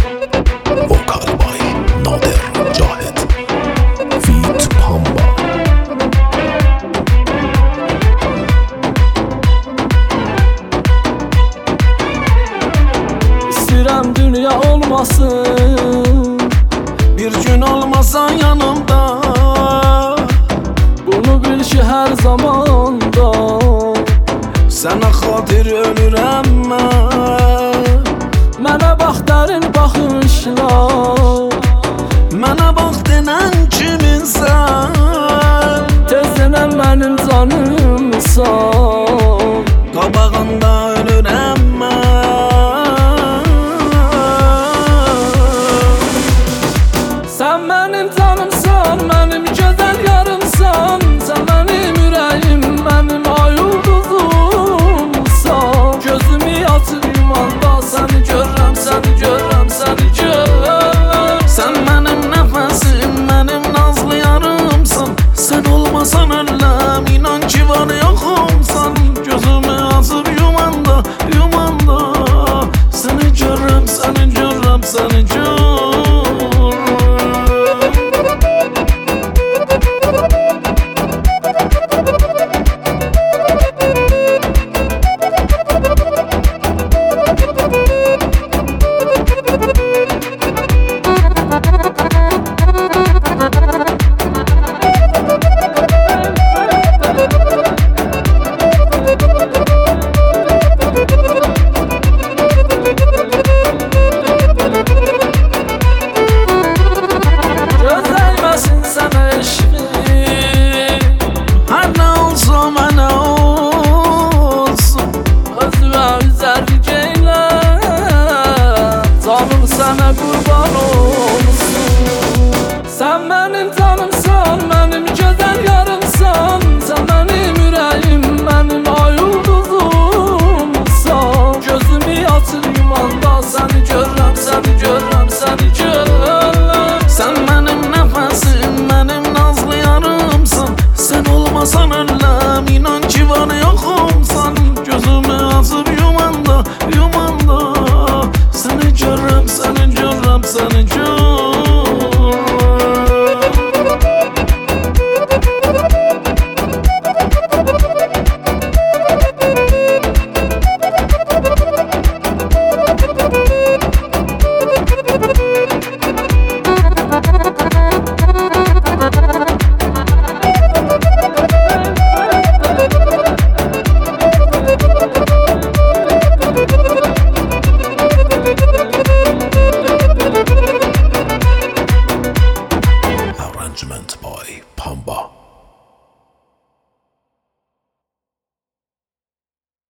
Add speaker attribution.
Speaker 1: Vokal by Nader Cahit Feat Pamba.
Speaker 2: İstirəm dünya olmasın,
Speaker 3: Bir gün olmasan yanımda,
Speaker 2: bunu bil ki hər zamanda
Speaker 3: sənə xatir ölürəm mən.
Speaker 2: mənə bax dərin baxışla,
Speaker 3: Mənə bax denən kiminsən,
Speaker 2: tezlənən mənim canımsan.
Speaker 3: qabağında ölürəm mən.
Speaker 2: Sən mənim canımsan, mənim gözəl yarımsan. Sən mənim ürəyim, mənim ay ulduzumsan. Gözümü açıb yumanda səni görürəm, səni görürəm, səni görürəm.
Speaker 3: Sən mənim nəfəsim, mənim nazlı yarımsan. Sən olmasan öləm, inan ki var yoxumsan. Gözümü açıb yumanda, yumanda səni görürəm, səni görürəm, səni görürəm.
Speaker 2: Gözləyməsin sənə eşqim,
Speaker 3: Hər nə olsa mənə olsun.
Speaker 2: özümə üzərlik eylə. Canım sənə qurban olsun. Sən mənim canımsan, mənim gözəl yarımsan. Sən mənim ürəyim, mənim ay ulduzumsan. Gözümü açır yumanda səni görürəm, səni görürəm, səni görürəm.
Speaker 3: Sən mənim nəfəsim, mənim nazlı yarımsan. Sən olmasan öləm, inan ki var yoxumsan. Gözümü açıb yumanda, yumanda səni görürəm, səni görürəm, səni görürəm.
Speaker 1: Arrangement by Pamba.